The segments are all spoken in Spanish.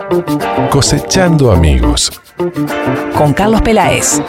Cosechando amigos. Con Carlos Peláez.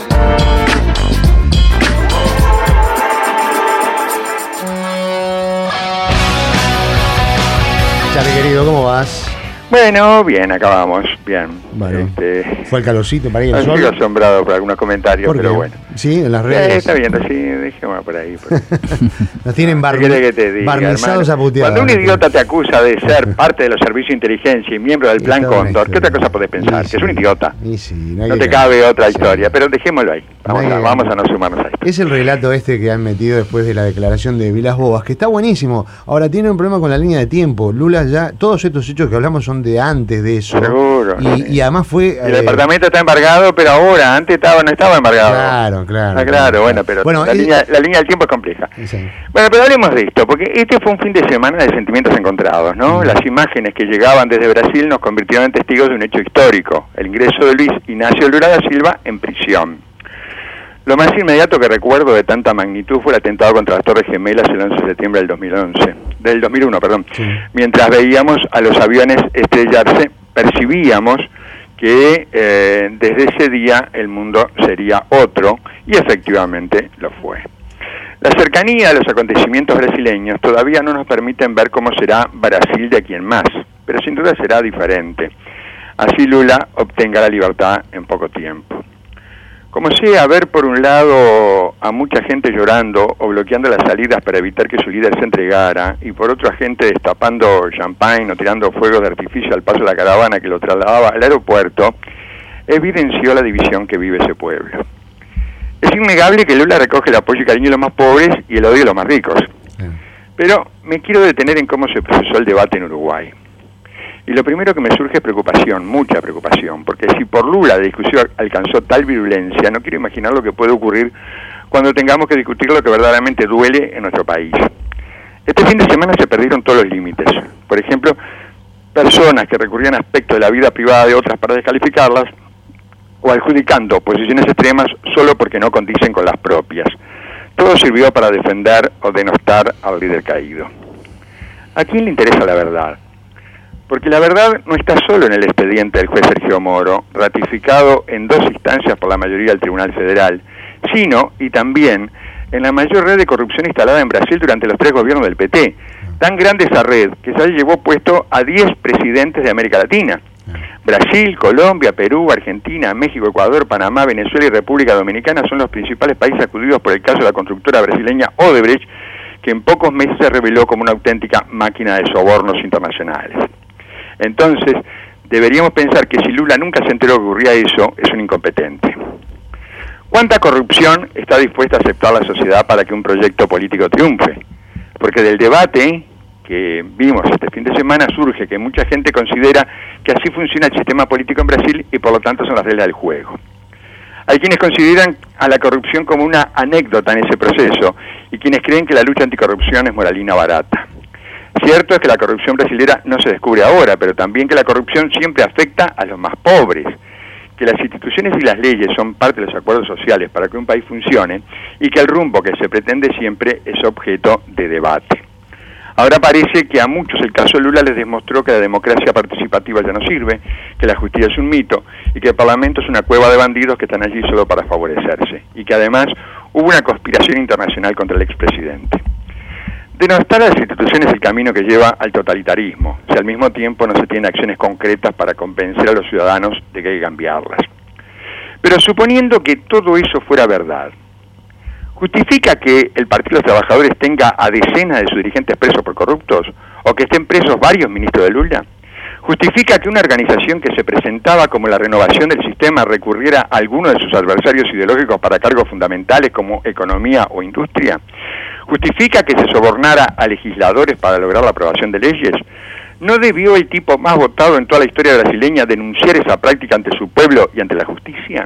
Chale, querido, ¿cómo vas? Bueno, bien, acabamos, bien. Bueno, ¿fue el calorcito para ir al sol? Estoy asombrado por algunos comentarios, pero bueno. Sí, en las redes. Está bien, sí, dejémoslo por ahí. Nos tienen barnizados a putear. Cuando un idiota te acusa de ser parte de los servicios de inteligencia y miembro del Plan Cóndor, ¿qué otra cosa podés pensar? Que es un idiota. No te cabe otra historia, pero dejémoslo ahí. Vamos a no sumarnos a esto. Es el relato que han metido después de la declaración de Vilas Boas, que está buenísimo. Ahora tiene un problema con la línea de tiempo. Lula ya, todos estos hechos que hablamos son de antes de eso. Seguro. Y además fue... El departamento está embargado, pero ahora, antes no estaba embargado. Claro. Bueno, la línea del tiempo es compleja. Sí. Bueno, pero hablemos de esto, porque este fue un fin de semana de sentimientos encontrados, ¿no? Las imágenes que llegaban desde Brasil nos convirtieron en testigos de un hecho histórico, el ingreso de Luis Ignacio Lula da Silva en prisión. Lo más inmediato que recuerdo de tanta magnitud fue el atentado contra las Torres Gemelas el 11 de septiembre del 2001, sí. Mientras veíamos a los aviones estrellarse, percibíamos que desde ese día el mundo sería otro, y efectivamente lo fue. La cercanía a los acontecimientos brasileños todavía no nos permiten ver cómo será Brasil de aquí en más, pero sin duda será diferente. Así Lula obtenga la libertad en poco tiempo. Como sea, ver por un lado a mucha gente llorando o bloqueando las salidas para evitar que su líder se entregara, y por otra gente destapando champán o tirando fuegos de artificio al paso de la caravana que lo trasladaba al aeropuerto, evidenció la división que vive ese pueblo. Es innegable que Lula recoge el apoyo y cariño de los más pobres y el odio de los más ricos. Pero me quiero detener en cómo se procesó el debate en Uruguay. Y lo primero que me surge es preocupación, mucha preocupación, porque si por Lula la discusión alcanzó tal virulencia, no quiero imaginar lo que puede ocurrir cuando tengamos que discutir lo que verdaderamente duele en nuestro país. Este fin de semana se perdieron todos los límites. Por ejemplo, personas que recurrían a aspectos de la vida privada de otras para descalificarlas, o adjudicando posiciones extremas solo porque no condicen con las propias. Todo sirvió para defender o denostar al líder caído. ¿A quién le interesa la verdad? Porque la verdad no está solo en el expediente del juez Sergio Moro, ratificado en 2 instancias por la mayoría del Tribunal Federal, sino, y también, en la mayor red de corrupción instalada en Brasil durante los 3 gobiernos del PT. Tan grande esa red que ya llevó puesto a 10 presidentes de América Latina. Brasil, Colombia, Perú, Argentina, México, Ecuador, Panamá, Venezuela y República Dominicana son los principales países acudidos por el caso de la constructora brasileña Odebrecht, que en pocos meses se reveló como una auténtica máquina de sobornos internacionales. Entonces, deberíamos pensar que si Lula nunca se enteró que ocurría eso, es un incompetente. ¿Cuánta corrupción está dispuesta a aceptar la sociedad para que un proyecto político triunfe? Porque del debate que vimos este fin de semana surge que mucha gente considera que así funciona el sistema político en Brasil y por lo tanto son las reglas del juego. Hay quienes consideran a la corrupción como una anécdota en ese proceso y quienes creen que la lucha anticorrupción es moralina barata. Cierto es que la corrupción brasilera no se descubre ahora, pero también que la corrupción siempre afecta a los más pobres, que las instituciones y las leyes son parte de los acuerdos sociales para que un país funcione y que el rumbo que se pretende siempre es objeto de debate. Ahora parece que a muchos el caso Lula les demostró que la democracia participativa ya no sirve, que la justicia es un mito y que el Parlamento es una cueva de bandidos que están allí solo para favorecerse, y que además hubo una conspiración internacional contra el expresidente. Denostar a las instituciones es el camino que lleva al totalitarismo, si al mismo tiempo no se tienen acciones concretas para convencer a los ciudadanos de que hay que cambiarlas. Pero suponiendo que todo eso fuera verdad, ¿justifica que el Partido de los Trabajadores tenga a decenas de sus dirigentes presos por corruptos? ¿O que estén presos varios ministros de Lula? ¿Justifica que una organización que se presentaba como la renovación del sistema recurriera a alguno de sus adversarios ideológicos para cargos fundamentales como economía o industria? ¿Justifica que se sobornara a legisladores para lograr la aprobación de leyes? ¿No debió el tipo más votado en toda la historia brasileña denunciar esa práctica ante su pueblo y ante la justicia?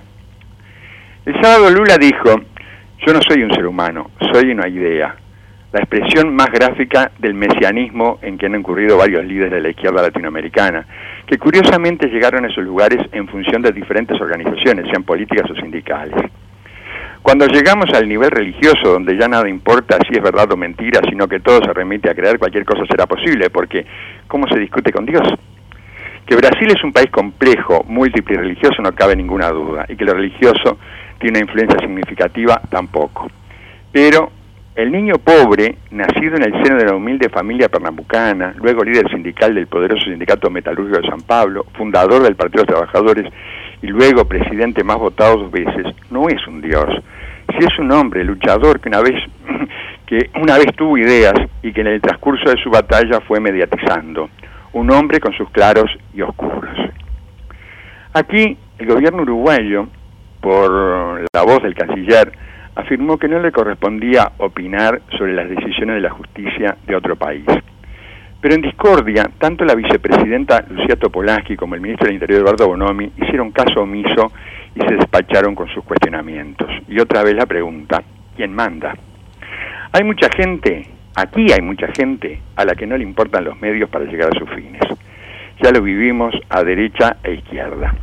El sábado Lula dijo: yo no soy un ser humano, soy una idea. La expresión más gráfica del mesianismo en que han incurrido varios líderes de la izquierda latinoamericana, que curiosamente llegaron a esos lugares en función de diferentes organizaciones, sean políticas o sindicales. Cuando llegamos al nivel religioso, donde ya nada importa si es verdad o mentira, sino que todo se remite a creer cualquier cosa será posible, porque ¿cómo se discute con Dios? Que Brasil es un país complejo, múltiple y religioso no cabe ninguna duda, y que lo religioso tiene una influencia significativa tampoco. Pero el niño pobre, nacido en el seno de la humilde familia pernambucana, luego líder sindical del poderoso sindicato metalúrgico de San Pablo, fundador del Partido de los Trabajadores y luego presidente más votado 2 veces, no es un dios. Si es un hombre luchador que una vez tuvo ideas y que en el transcurso de su batalla fue mediatizando. Un hombre con sus claros y oscuros. Aquí, el gobierno uruguayo, por la voz del canciller, afirmó que no le correspondía opinar sobre las decisiones de la justicia de otro país. Pero en discordia, tanto la vicepresidenta Lucía Topolansky como el ministro del Interior Eduardo Bonomi hicieron caso omiso y se despacharon con sus cuestionamientos. Y otra vez la pregunta, ¿quién manda? Hay mucha gente, aquí hay mucha gente, a la que no le importan los medios para llegar a sus fines. Ya lo vivimos a derecha e izquierda.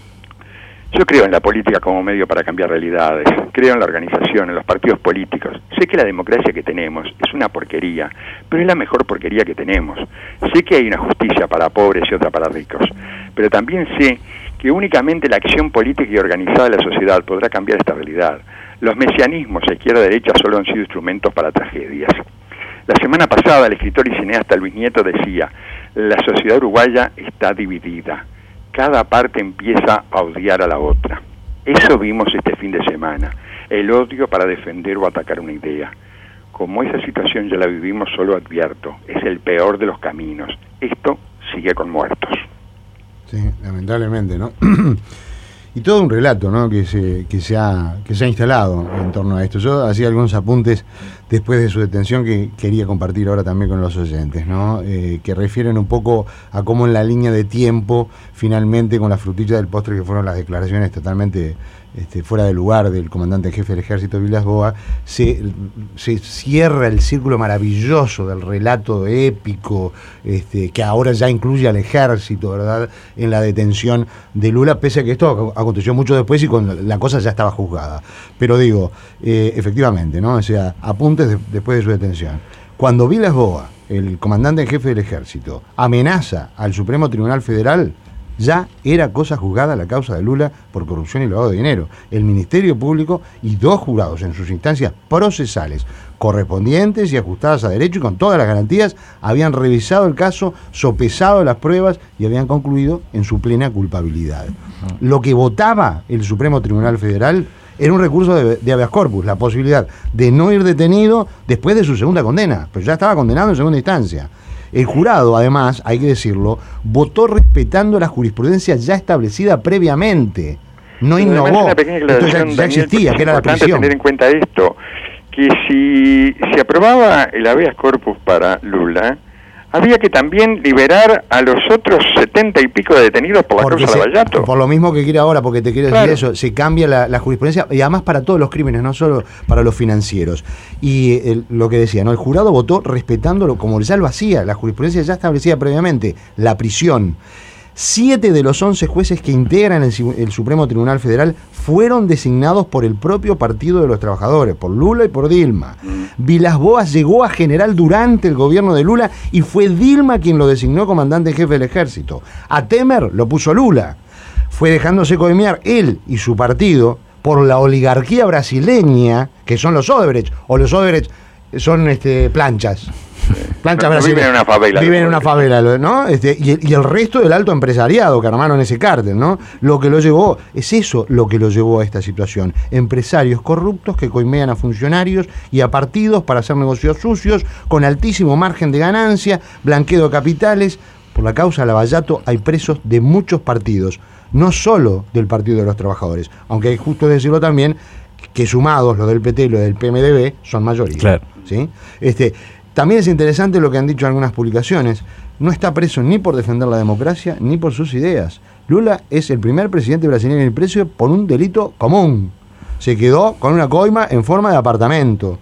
Yo creo en la política como medio para cambiar realidades, creo en la organización, en los partidos políticos. Sé que la democracia que tenemos es una porquería, pero es la mejor porquería que tenemos. Sé que hay una justicia para pobres y otra para ricos, pero también sé que únicamente la acción política y organizada de la sociedad podrá cambiar esta realidad. Los mesianismos a izquierda-derecha solo han sido instrumentos para tragedias. La semana pasada el escritor y cineasta Luis Nieto decía, la sociedad uruguaya está dividida. Cada parte empieza a odiar a la otra. Eso vimos este fin de semana, el odio para defender o atacar una idea. Como esa situación ya la vivimos, solo advierto, es el peor de los caminos. Esto sigue con muertos. Sí, lamentablemente, ¿no? Y todo un relato, ¿no? que se ha instalado en torno a esto. Yo hacía algunos apuntes después de su detención que quería compartir ahora también con los oyentes, ¿no? Que refieren un poco a cómo en la línea de tiempo, finalmente con la frutilla del postre que fueron las declaraciones totalmente fuera de lugar del comandante en jefe del ejército Vilas Boas, se cierra el círculo maravilloso del relato épico, que ahora ya incluye al ejército, ¿verdad?, en la detención de Lula, pese a que esto aconteció mucho después y la cosa ya estaba juzgada. Pero digo, efectivamente, ¿no? O sea, apuntes después de su detención. Cuando Vilas Boas, el comandante en jefe del ejército, amenaza al Supremo Tribunal Federal, ya era cosa juzgada la causa de Lula por corrupción y lavado de dinero. El Ministerio Público y 2 jurados en sus instancias procesales correspondientes y ajustadas a derecho y con todas las garantías habían revisado el caso, sopesado las pruebas y habían concluido en su plena culpabilidad. Lo que votaba el Supremo Tribunal Federal era un recurso de habeas corpus, la posibilidad de no ir detenido después de su segunda condena, pero ya estaba condenado en segunda instancia. El jurado, además, hay que decirlo, votó respetando la jurisprudencia ya establecida previamente. No innovó. Esto ya existía, que era la prisión. Es importante tener en cuenta esto, que si se aprobaba el habeas corpus para Lula, había que también liberar a los otros 70 y pico de detenidos por la causa de Lavallato. Por lo mismo que quiere ahora, porque te quiero decir eso, se cambia la jurisprudencia, y además para todos los crímenes, no solo para los financieros. Y lo que decía, ¿no? El jurado votó respetándolo, como ya lo hacía, la jurisprudencia ya establecida previamente, la prisión. 7 de los 11 jueces que integran el Supremo Tribunal Federal fueron designados por el propio Partido de los Trabajadores, por Lula y por Dilma. Vilas Boas llegó a general durante el gobierno de Lula y fue Dilma quien lo designó comandante en jefe del ejército. A Temer lo puso Lula. Fue dejándose coimear él y su partido por la oligarquía brasileña, que son los Odebrecht, o los Odebrecht son planchas. Plancha brasileña. Viven en una favela. Viven en una favela, ¿no? Y el resto del alto empresariado que armaron ese cártel, ¿no? Lo que lo llevó, es eso lo que lo llevó a esta situación. Empresarios corruptos que coimean a funcionarios y a partidos para hacer negocios sucios, con altísimo margen de ganancia, blanqueo de capitales. Por la causa Lavallato hay presos de muchos partidos, no solo del Partido de los Trabajadores, aunque hay justo decirlo también, que sumados los del PT y los del PMDB son mayoría. Claro. ¿Sí? También es interesante lo que han dicho algunas publicaciones. No está preso ni por defender la democracia ni por sus ideas. Lula es el primer presidente brasileño en el preso por un delito común. Se quedó con una coima en forma de apartamento.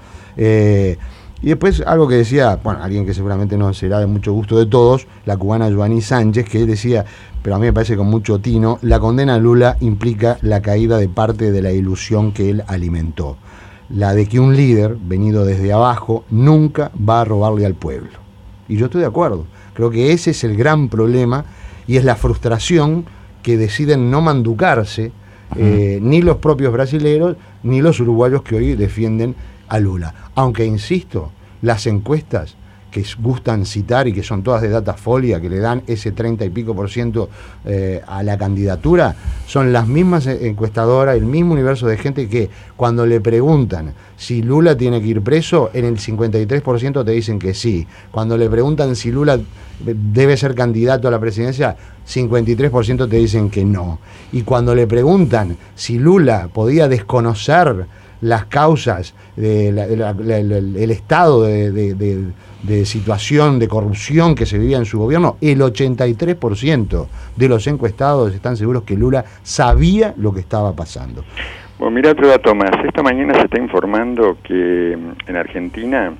Y después algo que decía, alguien que seguramente no será de mucho gusto de todos, la cubana Joanny Sánchez, que decía, pero a mí me parece con mucho tino, la condena a Lula implica la caída de parte de la ilusión que él alimentó. La de que un líder, venido desde abajo, nunca va a robarle al pueblo. Y yo estoy de acuerdo. Creo que ese es el gran problema y es la frustración que deciden no manducarse ni los propios brasileros ni los uruguayos que hoy defienden a Lula. Aunque, insisto, las encuestas que gustan citar y que son todas de Datafolia, que le dan ese 30 y pico % a la candidatura, son las mismas encuestadoras, el mismo universo de gente que cuando le preguntan si Lula tiene que ir preso, en el 53% te dicen que sí. Cuando le preguntan si Lula debe ser candidato a la presidencia, 53% te dicen que no. Y cuando le preguntan si Lula podía desconocer las causas el estado de situación de corrupción que se vivía en su gobierno, el 83% de los encuestados están seguros que Lula sabía lo que estaba pasando. Bueno, mira otro dato más. Esta mañana se está informando que en Argentina,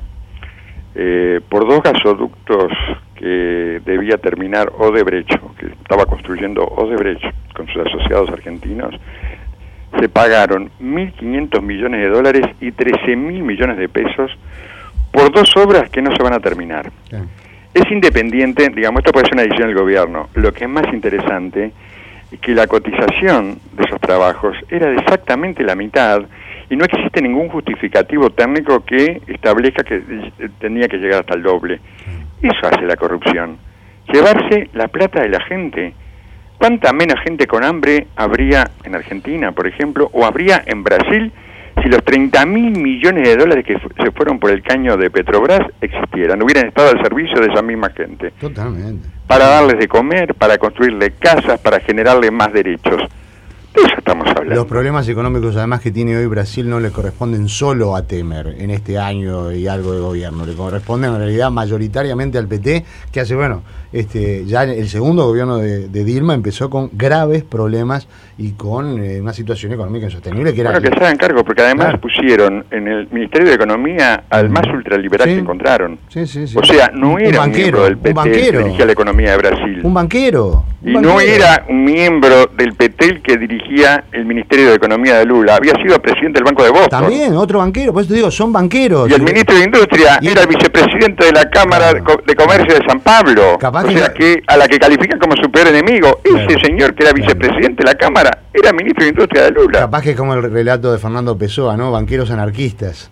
por 2 gasoductos que debía terminar Odebrecht, que estaba construyendo Odebrecht con sus asociados argentinos, se pagaron $1.500 millones y 13.000 millones de pesos por 2 obras que no se van a terminar. Sí. Es independiente, digamos, esto puede ser una decisión del gobierno. Lo que es más interesante es que la cotización de esos trabajos era de exactamente la mitad y no existe ningún justificativo técnico que establezca que tenía que llegar hasta el doble. Eso hace la corrupción, llevarse la plata de la gente. ¿Cuánta menos gente con hambre habría en Argentina, por ejemplo, o habría en Brasil si los 30.000 millones de dólares que se fueron por el caño de Petrobras existieran, hubieran estado al servicio de esa misma gente? Totalmente. Para darles de comer, para construirle casas, para generarle más derechos. De eso estamos hablando. Los problemas económicos además que tiene hoy Brasil no le corresponden solo a Temer en este año y algo de gobierno, le corresponden en realidad mayoritariamente al PT, que hace, bueno, ya el segundo gobierno de Dilma empezó con graves problemas y con una situación económica insostenible que era... Bueno, que se hagan cargo, porque además pusieron en el Ministerio de Economía al más ultraliberal que encontraron. Sí. O sea, no era un miembro del PT que dirigía la economía de Brasil. Un banquero. No era un miembro del PT el que dirigía el Ministerio de Economía de Lula. Había sido presidente del Banco de Boston. También, otro banquero, por eso te digo, son banqueros. Y el ministro de Industria era el vicepresidente de la Cámara de Comercio de San Pablo. Capaz que a la que califican como su peor enemigo. Ese señor que era vicepresidente de la Cámara era ministro de Industria de Lula. Capaz que es como el relato de Fernando Pessoa, ¿no? Banqueros anarquistas.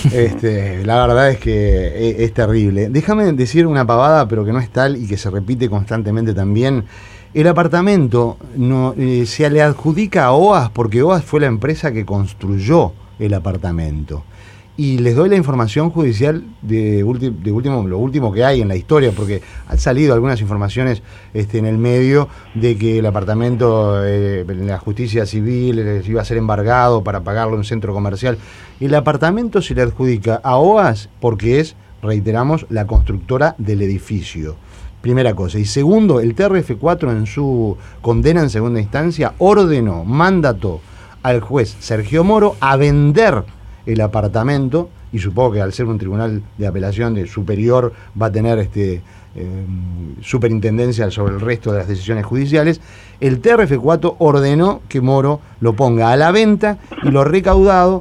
La verdad es que es terrible. Déjame decir una pavada, pero que no es tal y que se repite constantemente también. El apartamento se le adjudica a OAS porque OAS fue la empresa que construyó el apartamento. Y les doy la información judicial de lo último que hay en la historia, porque han salido algunas informaciones en el medio de que el apartamento en la justicia civil iba a ser embargado para pagarlo en un centro comercial. El apartamento se le adjudica a OAS porque es, reiteramos, la constructora del edificio. Primera cosa. Y segundo, el TRF4 en su condena en segunda instancia mandató al juez Sergio Moro a vender el apartamento, y supongo que al ser un tribunal de apelación de superior va a tener superintendencia sobre el resto de las decisiones judiciales. El TRF4 ordenó que Moro lo ponga a la venta y lo recaudado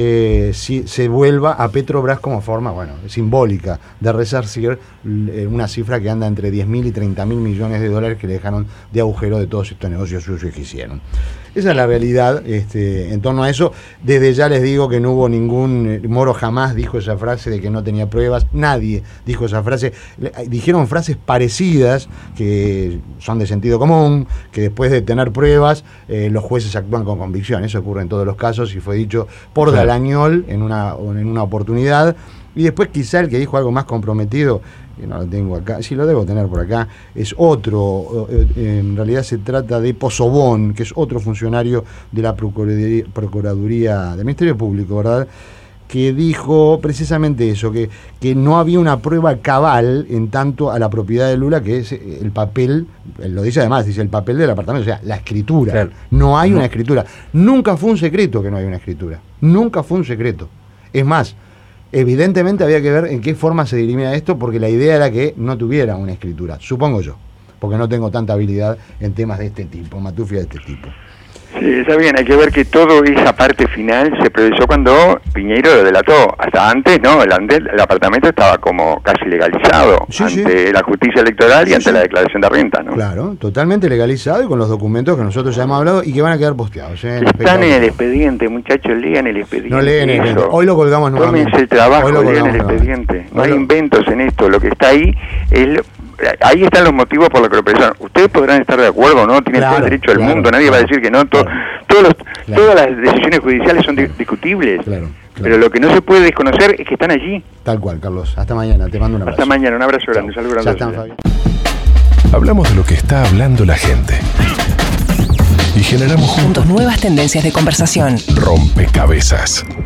se vuelva a Petrobras como forma, simbólica de resarcir una cifra que anda entre 10.000 y 30.000 millones de dólares que le dejaron de agujero de todos estos negocios suyos que hicieron. Esa es la realidad en torno a eso. Desde ya les digo que no hubo Moro jamás dijo esa frase de que no tenía pruebas, nadie dijo esa frase. Dijeron frases parecidas que son de sentido común, que después de tener pruebas los jueces actúan con convicción. Eso ocurre en todos los casos y fue dicho por Dalañol en una oportunidad. Y después quizá el que dijo algo más comprometido, que no lo tengo acá, sí lo debo tener por acá, es otro, en realidad se trata de Pozzobón, que es otro funcionario de la Procuraduría del Ministerio Público, ¿verdad?, que dijo precisamente eso, que no había una prueba cabal en tanto a la propiedad de Lula, que es el papel, él lo dice además, dice el papel del apartamento, o sea, la escritura. Claro. No hay una escritura. Nunca fue un secreto que no hay una escritura. Nunca fue un secreto. Es más, evidentemente había que ver en qué forma se dirimía esto, porque la idea era que no tuviera una escritura, supongo yo, porque no tengo tanta habilidad en temas de este tipo, matufia de este tipo. Sí, está bien, hay que ver que toda esa parte final se priorizó cuando Piñeiro lo delató. Hasta antes, ¿no? El apartamento estaba como casi legalizado ante la justicia electoral y ante la declaración de renta, ¿no? Claro, totalmente legalizado y con los documentos que nosotros ya hemos hablado y que van a quedar posteados. Están en el expediente, muchachos, lean el expediente. No leen el expediente. Hoy lo colgamos nuevamente. Tómense el trabajo, lean el expediente. No hay inventos en esto, lo que está ahí es... Ahí están los motivos por los que lo presionan. Ustedes podrán estar de acuerdo o no, tienen todo el derecho del mundo, nadie va a decir que no. Todas las decisiones judiciales son discutibles. Pero lo que no se puede desconocer es que están allí. Tal cual, Carlos. Hasta mañana, te mando un abrazo. Hasta mañana, un abrazo grande. Saludos grandes. Hablamos de lo que está hablando la gente. Y generamos juntos nuevas tendencias de conversación. Rompecabezas.